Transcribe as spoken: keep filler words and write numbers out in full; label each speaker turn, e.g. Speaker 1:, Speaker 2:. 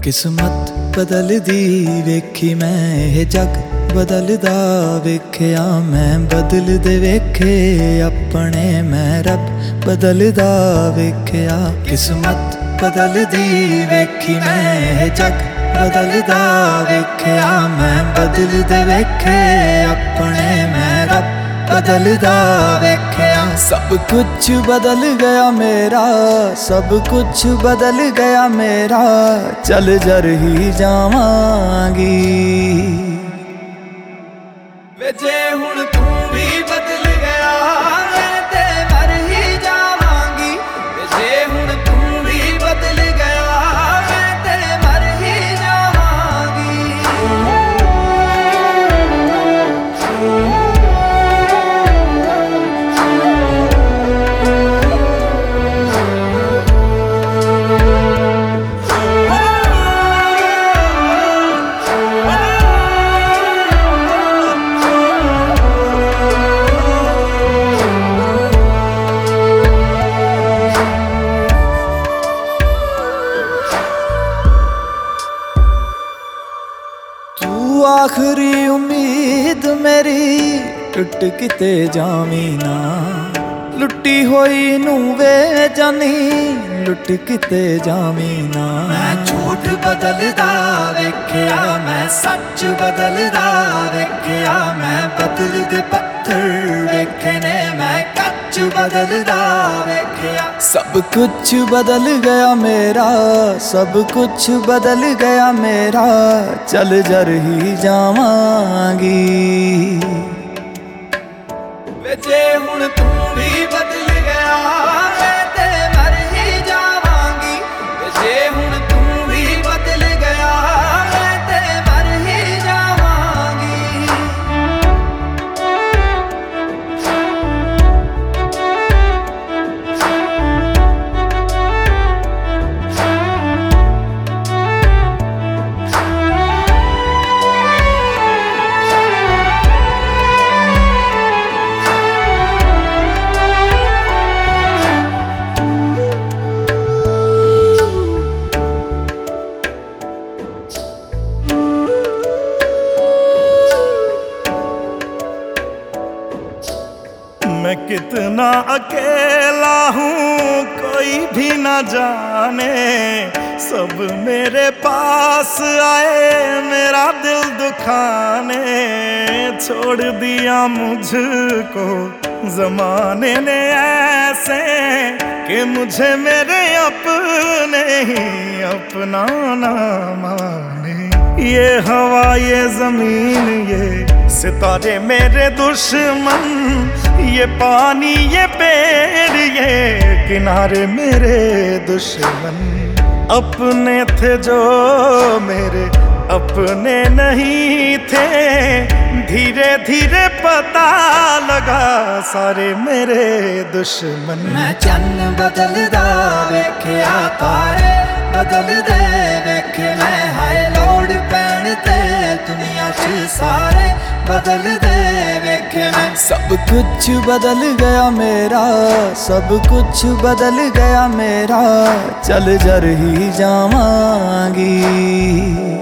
Speaker 1: किस्मत बदलदी वेखी मैं ये जग बदलदा वेख्या मैं बदलदे वेखे अपने मैं रब बदलदा वेख्या। किस्मत बदलदी वेखी मैं ये जग बदलदा वेख्या मैं बदलदे वेखे अपने मैं रब बदलदा वेख्या। सब कुछ बदल गया मेरा, सब कुछ बदल गया मेरा, चल जर ही जावांगी वे जे हुण तू भी बदल गया मैं ते मर ही जावांगी। वे जे हुण तू भी बदल गया मैं ते मर ही जावांगी। आखिरी उम्मीद मेरी टुट किते जावी ना, लुटी होई नू वे जानी लुट किते जावी ना। मैं झूठ बदलदा वेख्या मैं सच बदलदा वेख्या मैं बदलदे पत्थर वेखे ने मैं कच बदलदा वेख्या। सब कुछ बदल गया मेरा, सब कुछ बदल गया मेरा, चल जर ही जावांगी वे जे हुण तू भी बदल गया मैं ते मर ही जावांगी। वे जे हुण तू भी बदल गया मैं ते मर ही जावांगी।
Speaker 2: मैं कितना अकेला हूँ कोई भी ना जाने, सब मेरे पास आए मेरा दिल दुखाने। छोड़ दिया मुझको जमाने ने ऐसे कि मुझे मेरे अपने ही अपना ना माने। ये हवा ये जमीन ये सितारे मेरे दुश्मन, ये पानी ये पेड़ ये किनारे मेरे दुश्मन। अपने थे जो मेरे अपने नहीं थे, धीरे धीरे पता लगा सारे मेरे दुश्मन।
Speaker 1: मैं चन्न बदलदा वेख्या तारे बदलदे वेखे मैं, हाय लोड़ पैण ते दुनिया च सारे बदलदे वेखे मैं। सब कुछ बदल गया मेरा, सब कुछ बदल गया मेरा, चल जर ही जावांगी।